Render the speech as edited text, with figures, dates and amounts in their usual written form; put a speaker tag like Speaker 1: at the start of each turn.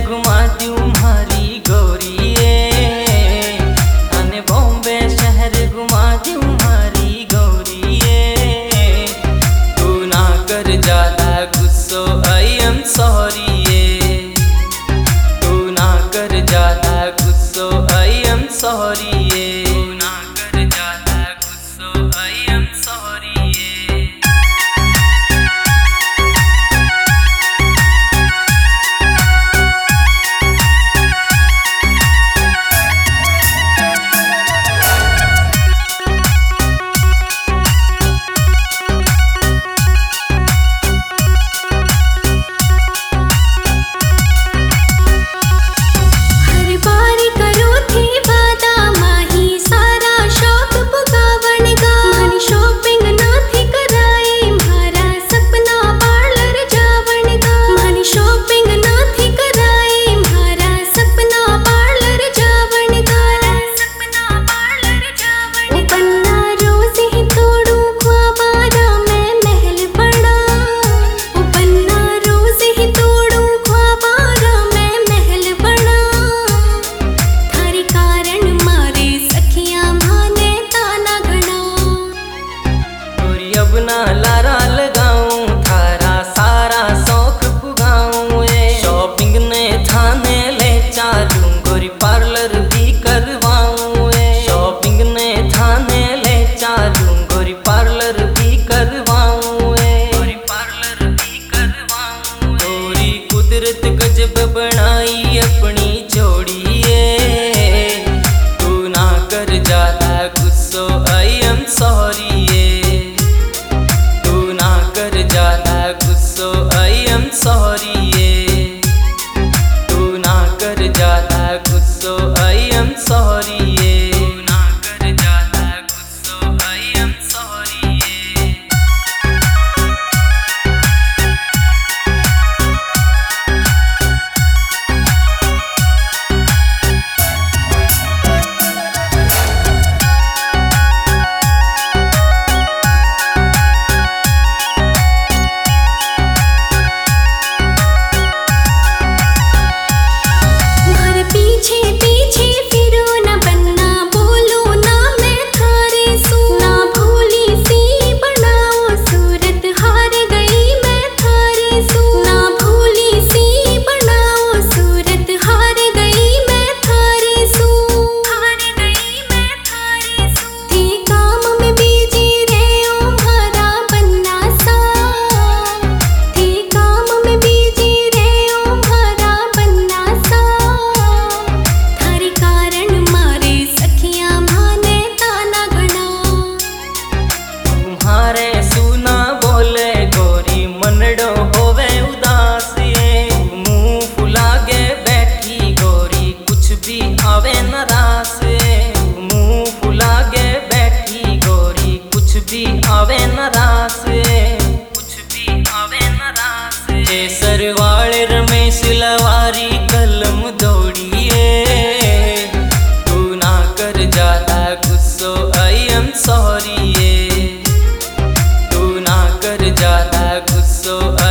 Speaker 1: घुमा दूं मारी गोरिए, थाने बॉम्बे शहर घुमा दूं मारी गोरिए। तू ना कर ज्यादा गुस्सो, आई एम सॉरी। तू ना कर ज्यादा गुस्सो, आई एम सॉरी। तू ना कर ज्यादा गुस्सो, आई एम सॉरी। अपना लारा लगाऊं, थारा सारा शौक पुगाऊं। शॉपिंग ने थाने ले चालूं, गोरी पार्लर भी करवाऊं। शॉपिंग ने थाने ले चालूं, गोरी पार्लर भी करवाऊं। गोरी पार्लर भी करवाऊं। गोरी कुदरत गजब बनाई अपनी जोड़िए। तू ना कर ज्यादा गुस्सो, आई एम सॉरी। ज्यादा गुस्सो, आई एम सॉरी। तू ना कर ज्यादा गुस्सो, आई एम सॉरी। तू ना कर ज्यादा गुस्सो, आई एम सॉरी। सुना बोले गोरी मनड़ो होवे उदास। मुंह फुला के बैठी गोरी, कुछ भी आवे नाराज। मुंह फुला के बैठी गोरी, कुछ भी आवे नाराज। कुछ भी आवे नाराज। जे सरवाले रमेश लवारी कलम दौड़िए। तू ना कर ज्यादा गुस्सो, आई एम सॉरी। ज्यादा गुस्सो,